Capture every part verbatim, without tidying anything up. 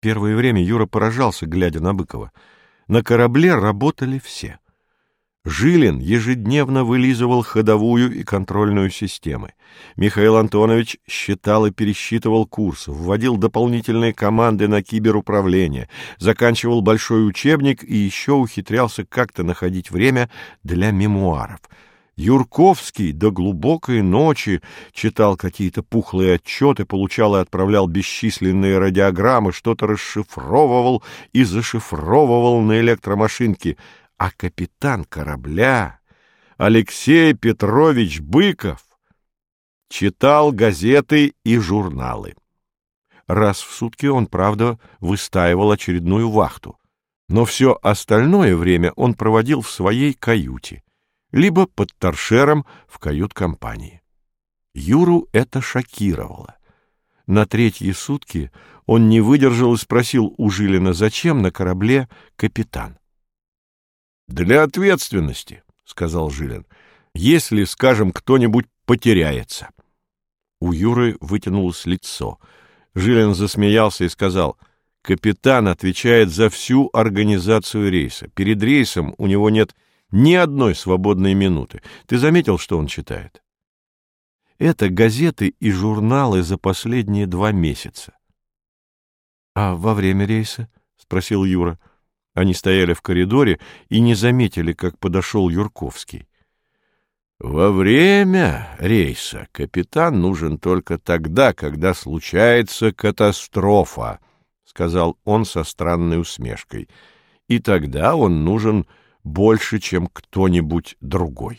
Первое время Юра поражался, глядя на Быкова. На корабле работали все. Жилин ежедневно вылизывал ходовую и контрольную системы. Михаил Антонович считал и пересчитывал курс, вводил дополнительные команды на киберуправление, заканчивал большой учебник и еще ухитрялся как-то находить время для мемуаров. Юрковский до глубокой ночи читал какие-то пухлые отчеты, получал и отправлял бесчисленные радиограммы, что-то расшифровывал и зашифровывал на электромашинке. А капитан корабля Алексей Петрович Быков читал газеты и журналы. Раз в сутки он, правда, выстаивал очередную вахту, но все остальное время он проводил в своей каюте, либо под торшером в кают-компании. Юру это шокировало. На третьи сутки он не выдержал и спросил у Жилина, зачем на корабле капитан. «Для ответственности», — сказал Жилин, — «если, скажем, кто-нибудь потеряется». У Юры вытянулось лицо. Жилин засмеялся и сказал, «Капитан отвечает за всю организацию рейса. Перед рейсом у него нет ни одной свободной минуты. Ты заметил, что он читает?» «Это газеты и журналы за последние два месяца». «А во время рейса?» — спросил Юра. Они стояли в коридоре и не заметили, как подошел Юрковский. «Во время рейса капитан нужен только тогда, когда случается катастрофа», — сказал он со странной усмешкой. «И тогда он нужен больше, чем кто-нибудь другой».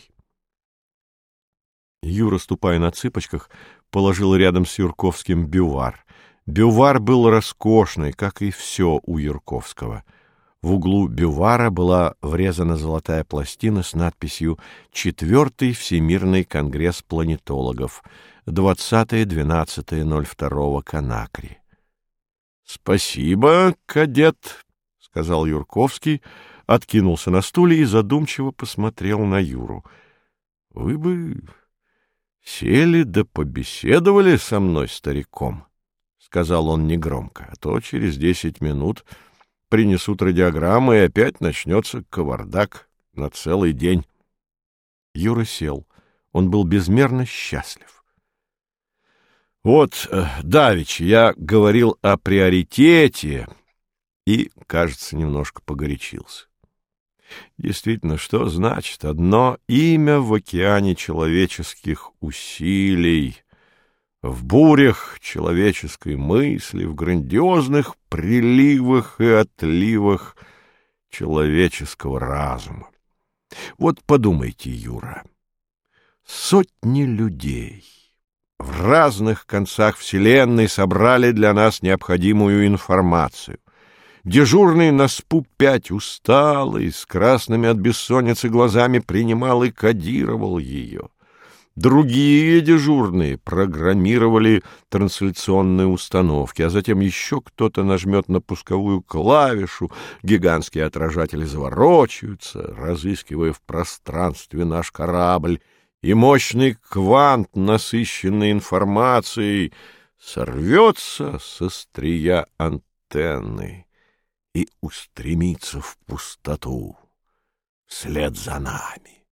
Юра, ступая на цыпочках, положил рядом с Юрковским бювар. Бювар был роскошный, как и все у Юрковского. В углу бювара была врезана золотая пластина с надписью «Четвертый Всемирный конгресс планетологов. двадцатое двенадцатое ноль второго Конакри». «Спасибо, кадет», — сказал Юрковский, откинулся на стуле и задумчиво посмотрел на Юру. «Вы бы сели да побеседовали со мной, стариком», — сказал он негромко, — «а то через десять минут принесут радиограммы, и опять начнется кавардак на целый день». Юра сел. Он был безмерно счастлив. «Вот, давеча я говорил о приоритете и, кажется, немножко погорячился. Действительно, что значит одно имя в океане человеческих усилий, в бурях человеческой мысли, в грандиозных приливах и отливах человеческого разума? Вот подумайте, Юра, сотни людей в разных концах Вселенной собрали для нас необходимую информацию. Дежурный на СПУ пять усталый, с красными от бессонницы глазами принимал и кодировал ее. Другие дежурные программировали трансляционные установки, а затем еще кто-то нажмет на пусковую клавишу, гигантские отражатели заворочаются, разыскивая в пространстве наш корабль, и мощный квант, насыщенный информацией, сорвется с острия антенны и устремится в пустоту вслед за нами.